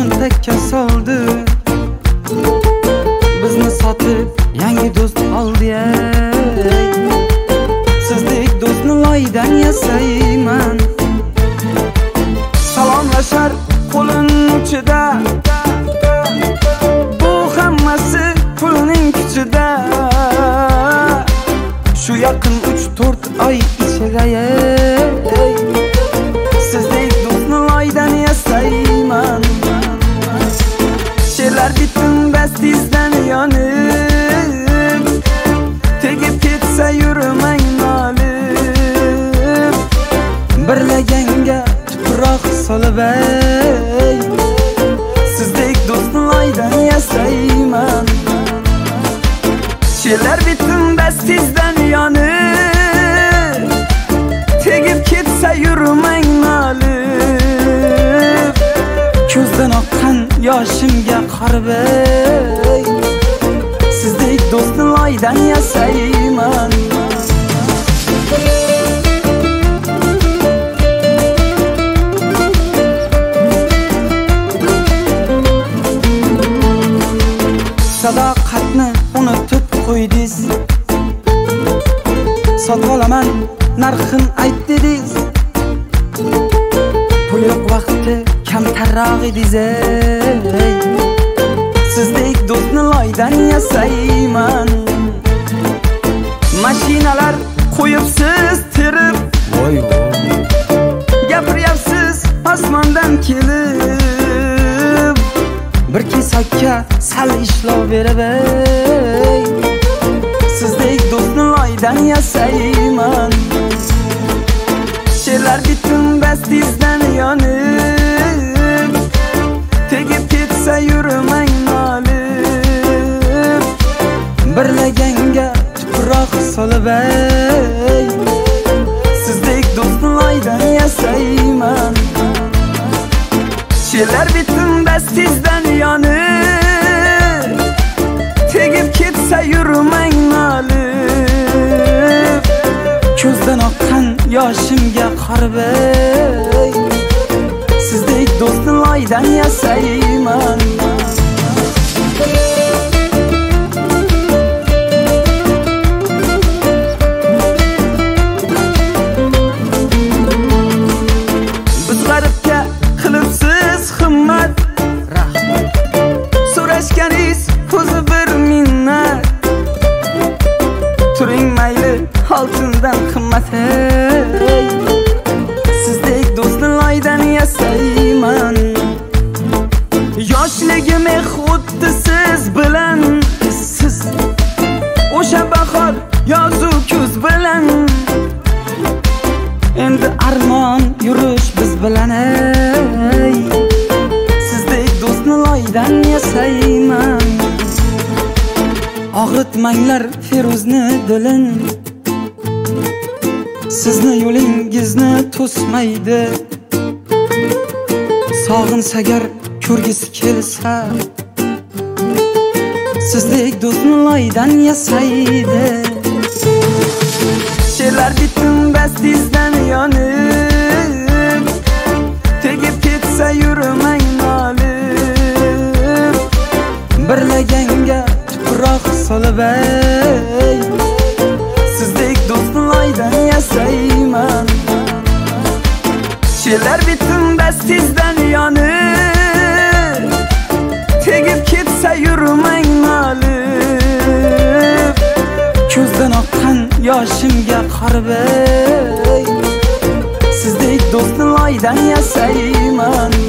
kaltakka soldi. Bizni sotib yangi do'st oldi. Sizdek do'stni loydan yasayman. Salomlashar qo'lin uchida, bu hammasi pulning kuchida. Shu yaqin 3-4 oy ichida sizdek do'stni loydan yasayman. She'rlar bitdim bastingizdan yonib, tegib ketsa yurmang nolib. Birlaganga tuproq solib sizdek do'stni loydan yasayman. She'rlar bitdim bastingizdan yonib, tegib ketsa yurmang nolib. Ko'zdan oqqan yoshimga qarab sizdek do'stni loydan yasayman. Sadoqatni unutib qo'ydingiz, sotib olaman narxin ayt dedingiz. Pul yo'q vaqti kamtarroq edingiz. Sizdek do'stni loydan yasayman. Mashinalar qo'yibsiz terib, gapiryapsiz osmondan kelib. Bir kesakka sal ishlov berib sizdek do'stni loydan yasayman. She'rlar bitdim bastingizdan yonib, tegib ketsa yurmang nolib. Birlaganga tuproq solib sizdek do'stni loydan yasayman. She'rlar bitdim bastingizdan yonib, tegib ketsa yurmang nolib. Ko'zdan oqqan yoshimga qarab sizdek do'stni loydan yasayman. Biz g'aribga qilibsiz himmat, rahmat. So'rashganingiz ko'zi bir minnat. Turing mayli oltindan qimmat. Sizdek do'stni loydan yasayman. Yoshligim xuddi siz bilan, siz o'sha bahor yozu kuz bilan. Endi armon yurish biz bilan. Sizdek do'stni loydan yasayman. Og'ritmanglar Feruzni dilin, sizni yo'lingizni to'smaydi. Sog'insagar ko'rgisi kelsa, sizdek do'stni loydan yasaydi. She'rlar bitdim bastingizdan yonib, tegib ketsa yurmang nolib. Birlaganga tuproq solib sizdek do'stni loydan yasayman. She'rlar bitdim bastingizdan yonib, tegib ketsa yurmang nolib. Ko'zdan oqqan yoshimga qarab sizdek do'stni loydan yasayman.